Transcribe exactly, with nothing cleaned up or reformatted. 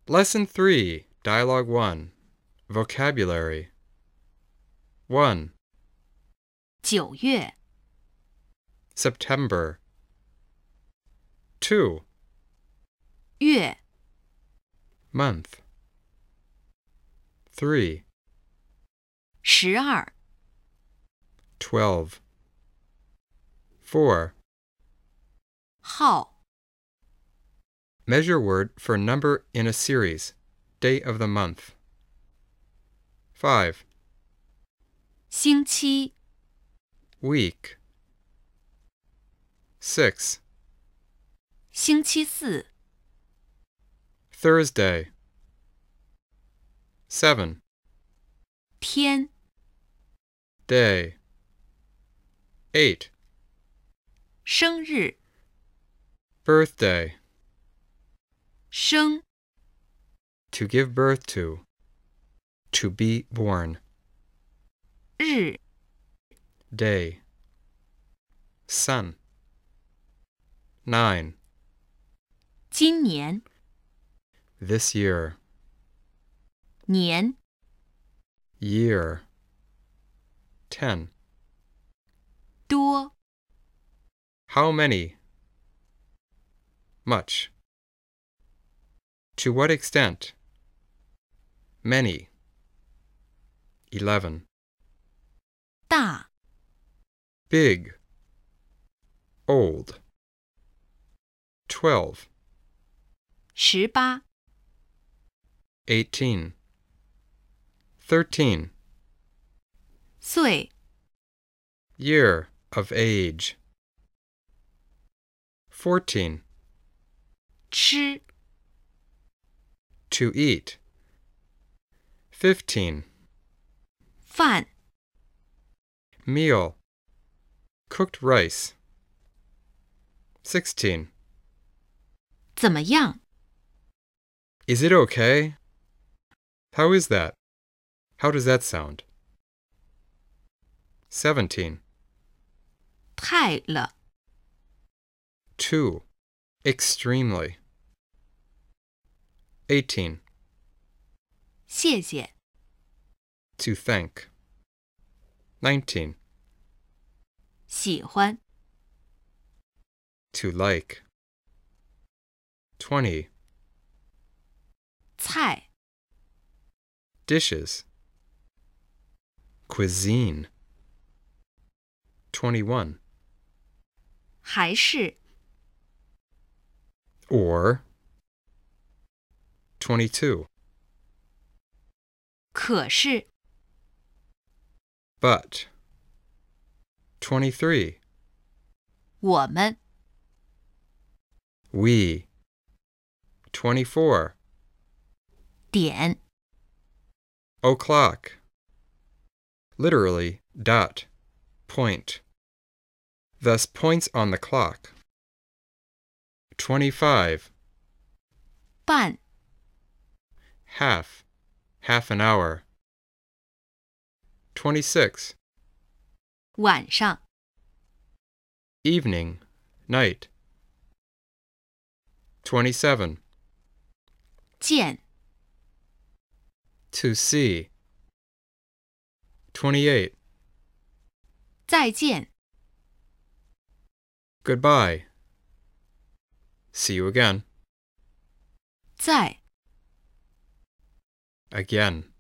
Lesson three, Dialogue one, Vocabulary. one. 九月 September. two. 月 Month. three. 十二 twelve. four. 号 Measure word for number in a series. Day of the month. five. 星期 Week. six. 星期四 Thursday. seven. 天 Day. eight. 生日 Birthday. 生 To give birth to. To be born. 日 Day. Sun. nine. 今年 This year. 年 Year. ten. 多 How many? Much. To what extent? Many. eleven. 大 Big. Old. twelve. 十八 eighteen. thirteen. 岁 Year of age. fourteen. 吃 To eat. fifteen. 饭 Meal. Cooked rice. sixteen. 怎么样 Is it okay? How is that? How does that sound? seventeen. 太了 Too. Extremely. eighteen. 谢谢 To thank. nineteen. 喜欢 To like. twenty. 菜 Dishes. Cuisine. twenty-one. 还是 Or. twenty-two. 可是 But. twenty-three. 我们 We. twenty-four. 点 O'clock. Literally, dot. Point. Thus, points on the clock. twenty-five. 半 Half. Half an hour. twenty-six. 晚上 Evening. Night. twenty-seven. 见 To see. twenty-eight. 再见 Goodbye. See you again. 再 Again.